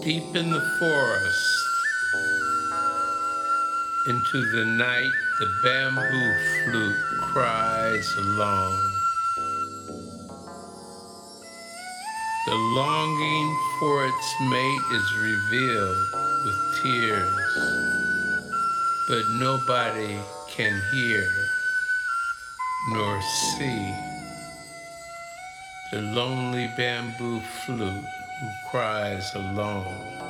Deep in the forest, into the night, the bamboo flute cries along. The longing for its mate is revealed with tears, but nobody can hear nor see the lonely bamboo flute who cries alone.